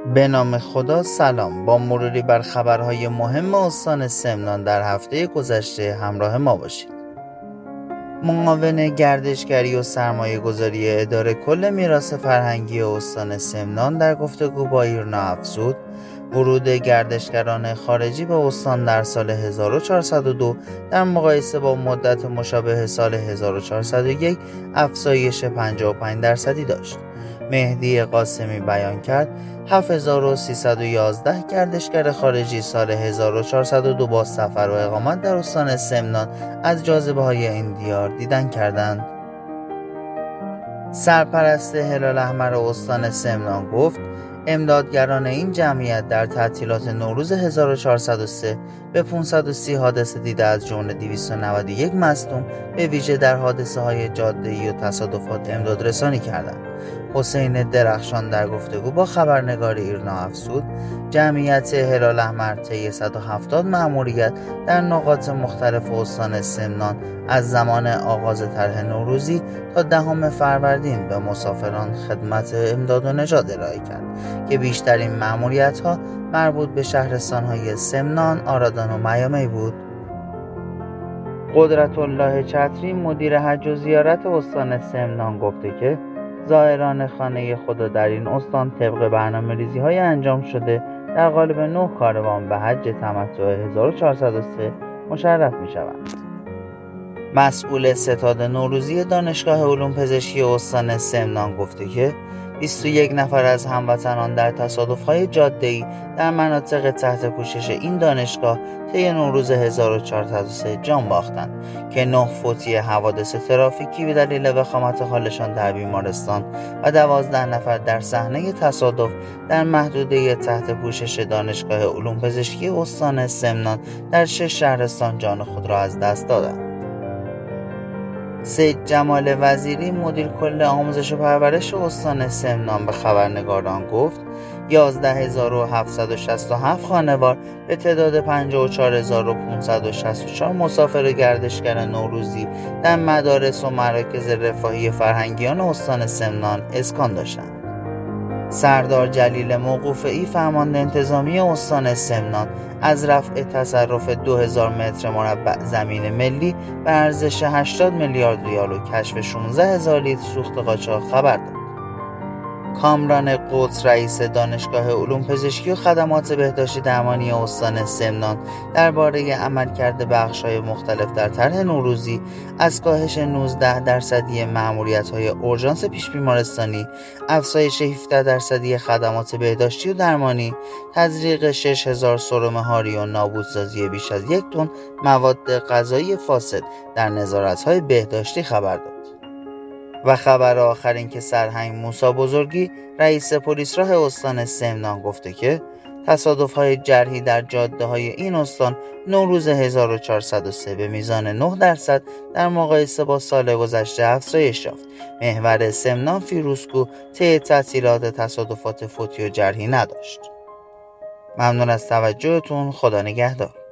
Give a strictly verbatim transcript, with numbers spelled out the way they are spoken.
به نام خدا. سلام. با مروری بر خبرهای مهم استان سمنان در هفته گذشته همراه ما باشید. معاون گردشگری و سرمایه گذاری اداره کل میراث فرهنگی استان سمنان در گفتگو با ایرنا افزود ورود گردشگران خارجی به استان در سال هزار و چهارصد و دو در مقایسه با مدت مشابه سال هزار و چهارصد و یک افزایش پنجاه و پنج درصدی داشت. مهدی قاسمی بیان کرد هفت هزار و سیصد و یازده گردشگر خارجی سال هزار و چهارصد و دو با سفر و اقامت در استان سمنان از جاذبه‌های این دیار دیدن کردند. سرپرست هلال احمر استان سمنان گفت امدادگران این جمعیت در تعطیلات نوروز هزار و چهارصد و سه به پانصد و سی حادثه دیده از جمله دویست و نود و یک مصدوم به ویژه در حادثه‌های جاده‌ای و تصادفات امداد رسانی کردند. حسین درخشان در گفتگو با خبرنگار ایرنا افزود جمعیت هلال احمر طی صد و هفتاد مأموریت در نقاط مختلف استان سمنان از زمان آغاز طرح نوروزی تا دهم فروردین به مسافران خدمت امداد و نجات ارائه کرد که بیشترین مأموریت‌ها مربوط به شهرستان‌های سمنان، آرادان و میامی بود. قدرت الله چتری مدیر حج و زیارت استان سمنان گفته که زائران خانه خدا در این استان طبق برنامه‌ریزی های انجام شده در قالب نه کاروان به حج تمتع هزار و چهارصد و سه مشرف می شوند. مسئول ستاد نوروزی دانشگاه علوم پزشکی استان سمنان گفته که بیست و یک نفر از هموطنان در تصادف‌های جاده‌ای در مناطق تحت پوشش این دانشگاه طی نوروز هزار و چهارصد و سه جان باختند که نه فوتی حوادث ترافیکی به دلیل وخامت حالشان در بیمارستان و دوازده نفر در صحنه تصادف در محدوده تحت پوشش دانشگاه علوم پزشکی استان سمنان در شش شهرستان جان خود را از دست دادند. سید جمال وزیری مدیر کل آموزش و پرورش استان سمنان به خبرنگاران گفت یازده هزار و هفتصد و شصت و هفت خانوار به تعداد پنجاه و چهار هزار و پانصد و شصت و چهار مسافر گردشگر نوروزی در مدارس و مراکز رفاهی فرهنگیان استان سمنان اسکان داشتند. سردار جلیل موقوفی فرمانده انتظامی استان سمنان از رفع تصرف دو هزار متر مربع زمین ملی به ارزش هشتاد میلیارد ریال و کشف شانزده هزار لیتر سوخت قاچاق خبر داد. کامران قدس رئیس دانشگاه علوم پزشکی و خدمات بهداشتی درمانی استان سمنان درباره عملکرد بخش‌های مختلف در طرح نوروزی از کاهش نوزده درصدی مأموریت‌های اورژانس پیش بیمارستانی، افزایش هفده درصدی خدمات بهداشتی و درمانی، تزریق شش هزار سرمهاری و نابودسازی بیش از یک تن مواد غذایی فاسد در نظارت‌های بهداشتی خبر داد. و خبر آخر این که سرهنگ موسی بزرگی رئیس پلیس راه استان سمنان گفته که تصادف‌های جرحی در جاده‌های این استان نوروز هزار و چهارصد و سه به میزان نه درصد در مقایسه با سال گذشته افزایش یافت. محور سمنان فیروزکو طی تعطیلات تصادفات فوتی و جرحی نداشت. ممنون از توجهتون. خدا نگهدار.